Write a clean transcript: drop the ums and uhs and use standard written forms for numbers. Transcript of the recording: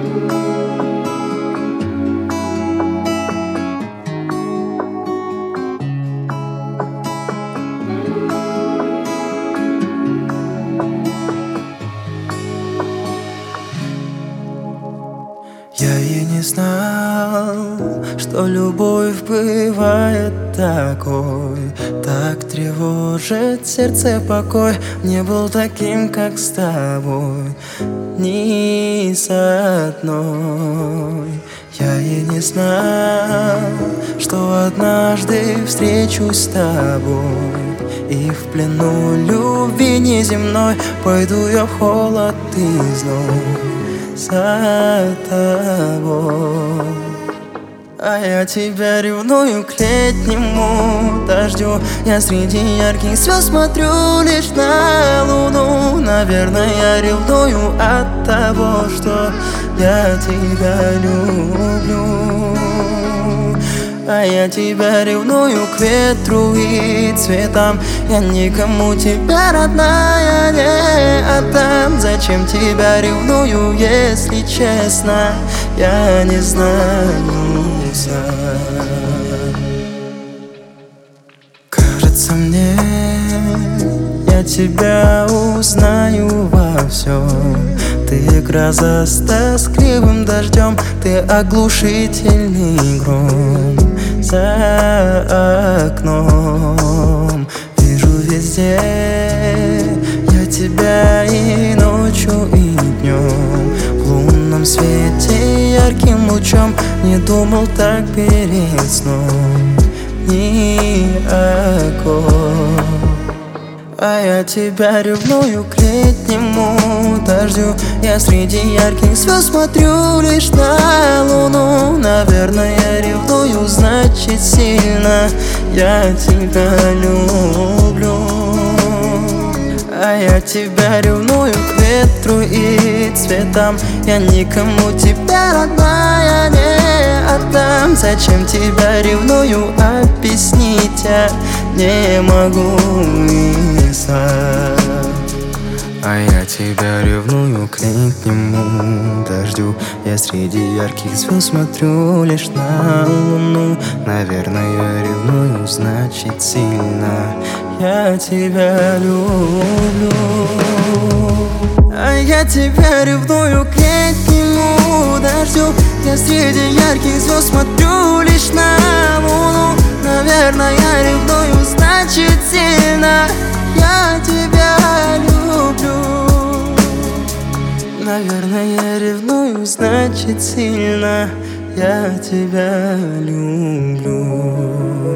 Я и не знал, что любовь бывает такой, так тревожит сердце покой. Не был таким, как с тобой, ни с одной. Я и не знал, что однажды встречусь с тобой, и в плену любви неземной пойду я в холод и зной за тобой. А я тебя ревную к летнему дождю. Я среди ярких звезд смотрю лишь на луну. Наверное, я ревную от того, что я тебя люблю. А я тебя ревную к ветру и цветам. Я никому тебя, родная, не отдам. Зачем тебя ревную, если честно, я не знаю сам. Кажется мне, я тебя узнаю во всем. Ты гроза с тоскливым дождем, ты оглушительный гром за окном. Вижу везде я тебя и ночью, и днем. В лунном свете ярким лучом не думал так перед сном ни о ком. А я тебя ревную к летнему дождю. Я среди ярких звезд смотрю лишь на луну. Наверное, я ревную, значит сильно я тебя люблю. А я тебя ревную к ветру и цветам. Я никому тебя, родная, не отдам. Зачем тебя ревную, объяснить я не могу и сам. А я тебя ревную к летнему дождю. Я среди ярких звезд смотрю лишь на луну. Наверное, я ревную, значит сильно я тебя люблю. А я тебя ревную к летнему дождю. Я среди ярких звезд смотрю лишь на луну. Наверное, я ревную, значит сильно я тебя люблю. Наверное, я ревную, значит сильно я тебя люблю.